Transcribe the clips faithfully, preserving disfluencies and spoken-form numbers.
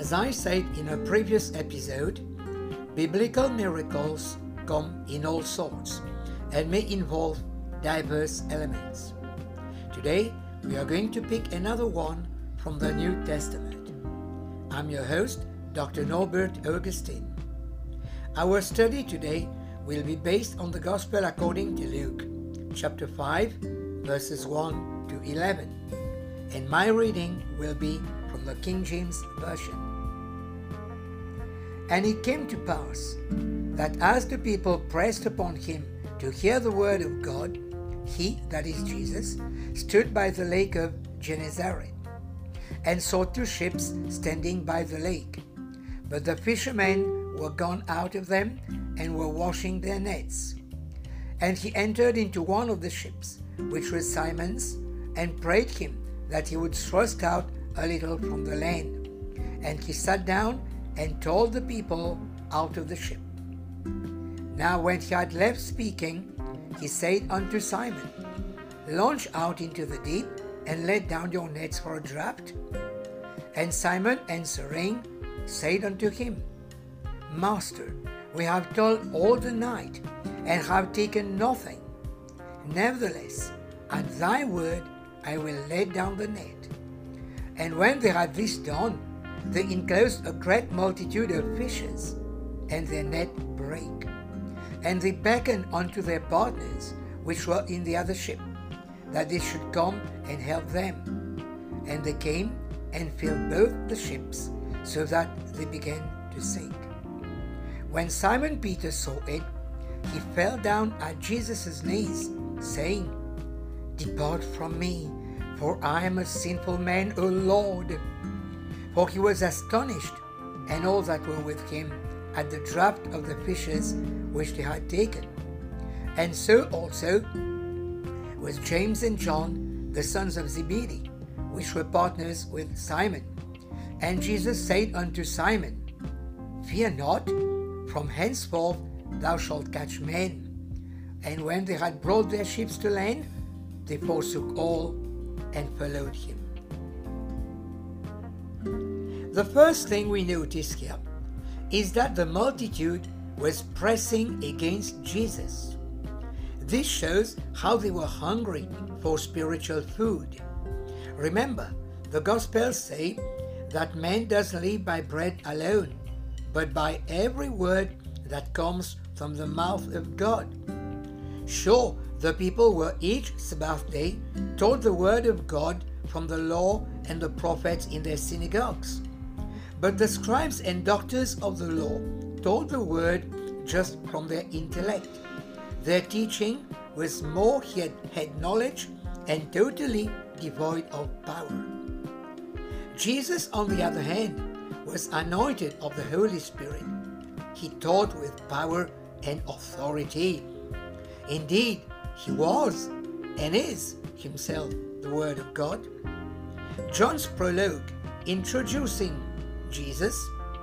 As I said in a previous episode, biblical miracles come in all sorts and may involve diverse elements. Today, we are going to pick another one from the New Testament. I'm your host, Doctor Norbert Augustin. Our study today will be based on the Gospel according to Luke, chapter five, verses one to eleven, and my reading will be from the King James Version. And it came to pass that as the people pressed upon him to hear the word of God, he, that is Jesus, stood by the lake of Gennesaret, and saw two ships standing by the lake. But the fishermen were gone out of them, and were washing their nets. And he entered into one of the ships, which was Simon's, and prayed him that he would thrust out a little from the land. And he sat down and told the people out of the ship. Now when he had left speaking, he said unto Simon, Launch out into the deep, and let down your nets for a draught. And Simon answering said unto him, Master, we have toiled all the night, and have taken nothing. Nevertheless, at thy word I will let down the net. And when they had this done, they enclosed a great multitude of fishes, and their net brake. And they beckoned unto their partners, which were in the other ship, that they should come and help them. And they came and filled both the ships, so that they began to sink. When Simon Peter saw it, he fell down at Jesus' knees, saying, Depart from me, for I am a sinful man, O Lord. For he was astonished, and all that were with him, at the draught of the fishes which they had taken. And so also was James and John, the sons of Zebedee, which were partners with Simon. And Jesus said unto Simon, Fear not, from henceforth thou shalt catch men. And when they had brought their ships to land, they forsook all and followed him. The first thing we notice here is that the multitude was pressing against Jesus. This shows how they were hungry for spiritual food. Remember, the Gospels say that man doesn't live by bread alone, but by every word that comes from the mouth of God. Sure, the people were each Sabbath day taught the word of God from the law and the prophets in their synagogues. But the scribes and doctors of the law taught the word just from their intellect. Their teaching was more head, head knowledge and totally devoid of power. Jesus, on the other hand, was anointed of the Holy Spirit. He taught with power and authority. Indeed, he was and is himself the Word of God. John's prologue introducing Jesus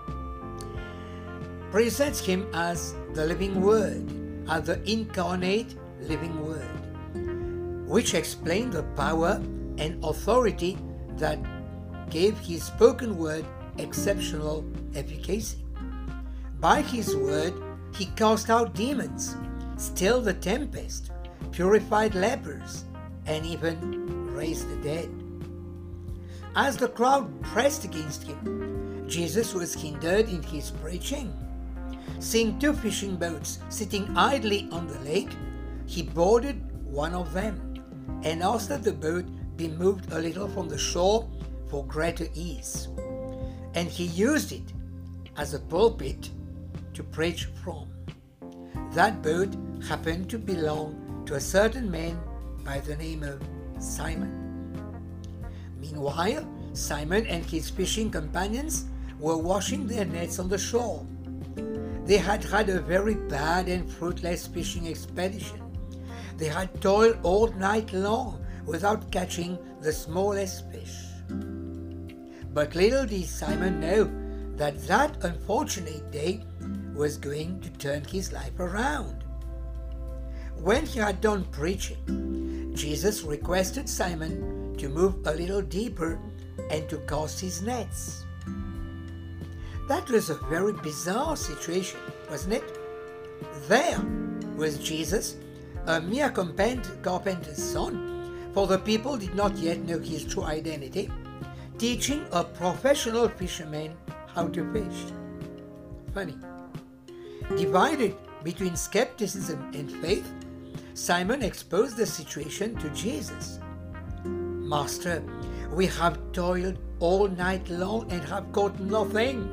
presents him as the living Word, as the incarnate living Word, which explained the power and authority that gave his spoken word exceptional efficacy. By his word, he cast out demons, stilled the tempest, purified lepers, and even raised the dead. As the crowd pressed against him, Jesus was hindered in his preaching. Seeing two fishing boats sitting idly on the lake, he boarded one of them and asked that the boat be moved a little from the shore for greater ease. And he used it as a pulpit to preach from. That boat happened to belong to a certain man by the name of Simon. Meanwhile, Simon and his fishing companions were washing their nets on the shore. They had had a very bad and fruitless fishing expedition. They had toiled all night long without catching the smallest fish. But little did Simon know that that unfortunate day was going to turn his life around. When he had done preaching, Jesus requested Simon to move a little deeper and to cast his nets. That was a very bizarre situation, wasn't it? There was Jesus, a mere carpenter's son, for the people did not yet know his true identity, teaching a professional fisherman how to fish. Funny. Divided between skepticism and faith, Simon exposed the situation to Jesus. "Master, we have toiled all night long and have caught nothing."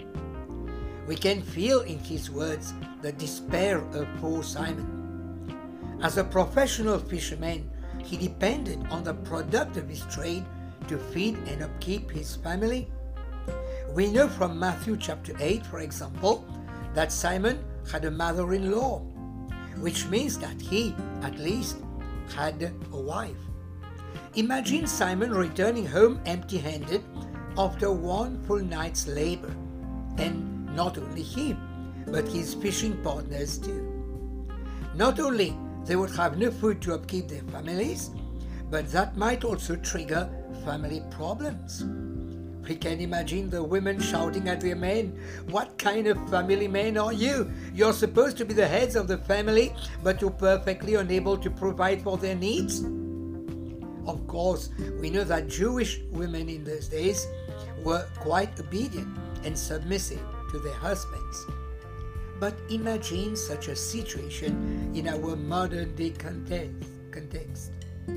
We can feel in his words the despair of poor Simon. As a professional fisherman, he depended on the product of his trade to feed and upkeep his family. We know from Matthew chapter eight, for example, that Simon had a mother-in-law, which means that he, at least, had a wife. Imagine Simon returning home empty-handed after one full night's labor, and not only him, but his fishing partners too. Not only they would have no food to upkeep their families, but that might also trigger family problems. We can imagine the women shouting at their men, "What kind of family man are you? You're supposed to be the heads of the family, but you're perfectly unable to provide for their needs." Of course, we know that Jewish women in those days were quite obedient and submissive to their husbands. But imagine such a situation in our modern day context.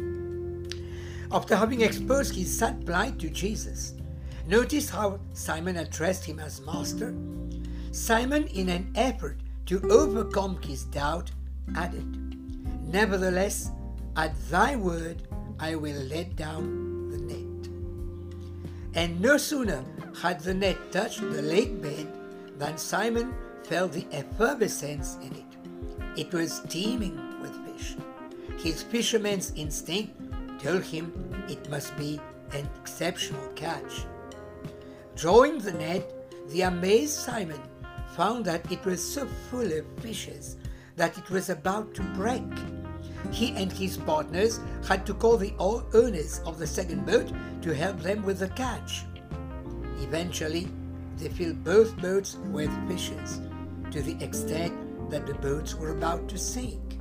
After having exposed his sad plight to Jesus, notice how Simon addressed him as master. Simon, in an effort to overcome his doubt, added, "Nevertheless, at thy word I will let down the net." And no sooner had the net touched the lake bed than Simon felt the effervescence in it. It was teeming with fish. His fisherman's instinct told him it must be an exceptional catch. Drawing the net, the amazed Simon found that it was so full of fishes that it was about to break. He and his partners had to call the owners of the second boat to help them with the catch. Eventually, they filled both boats with fishes, to the extent that the boats were about to sink.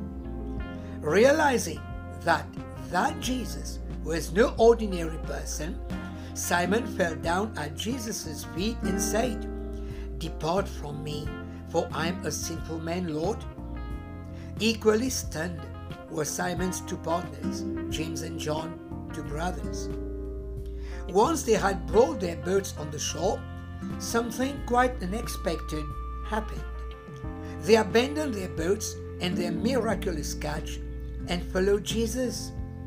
Realizing that that Jesus was no ordinary person, Simon fell down at Jesus' feet and said, "Depart from me, for I am a sinful man, Lord." Equally stunned were Simon's two partners, James and John, two brothers. Once they had brought their boats on the shore, something quite unexpected happened. They abandoned their boats and their miraculous catch and followed Jesus.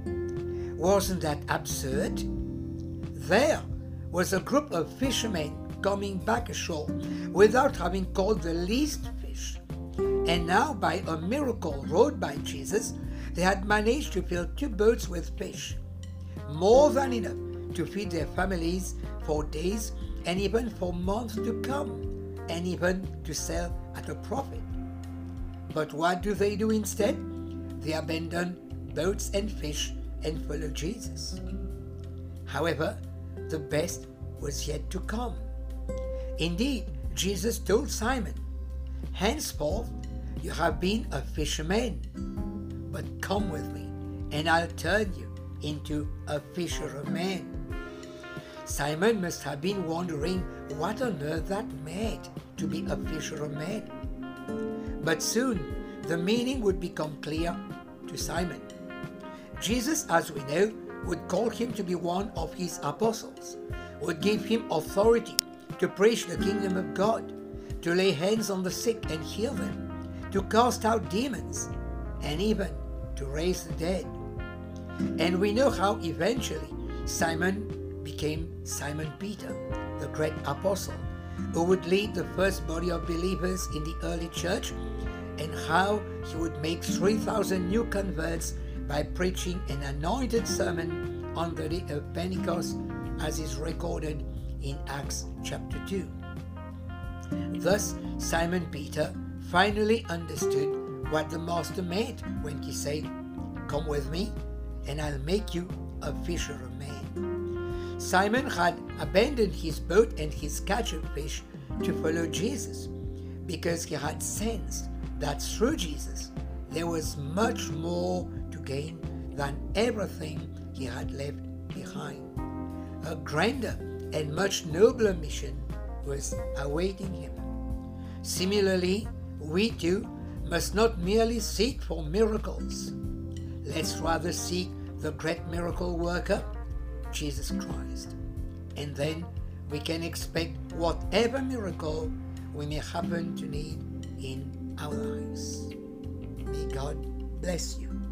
Wasn't that absurd? There was a group of fishermen coming back ashore without having caught the least fish. And now, by a miracle wrought by Jesus, they had managed to fill two boats with fish, more than enough to feed their families for days and even for months to come, and even to sell at a profit. But what do they do instead? They abandon boats and fish and follow Jesus. However, the best was yet to come. Indeed, Jesus told Simon, "Henceforth you have been a fisherman, but come with me, and I'll turn you into a fisher of men." Simon must have been wondering what on earth that meant, to be a fisher of men. But soon the meaning would become clear to Simon. Jesus, as we know, would call him to be one of his apostles, would give him authority to preach the kingdom of God, to lay hands on the sick and heal them, to cast out demons, and even to raise the dead. And we know how eventually Simon became Simon Peter, the great apostle, who would lead the first body of believers in the early church, and how he would make three thousand new converts by preaching an anointed sermon on the day of Pentecost, as is recorded in Acts chapter two. Thus, Simon Peter finally understood what the Master meant when he said, "Come with me, and I'll make you a fisher of men." Simon had abandoned his boat and his catch of fish to follow Jesus because he had sensed that through Jesus there was much more to gain than everything he had left behind. A grander and much nobler mission was awaiting him. Similarly, we too must not merely seek for miracles. Let's rather seek the great miracle worker, Jesus Christ. And then we can expect whatever miracle we may happen to need in our lives. May God bless you.